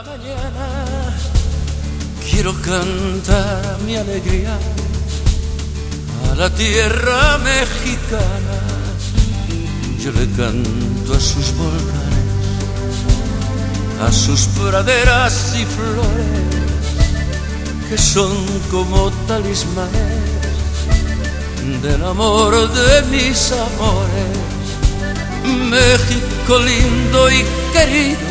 la mañana quiero cantar mi alegría a la tierra mexicana. Yo le canto a sus volcanes, a sus praderas y flores, que son como talismanes del amor de mis amores. México lindo y querido,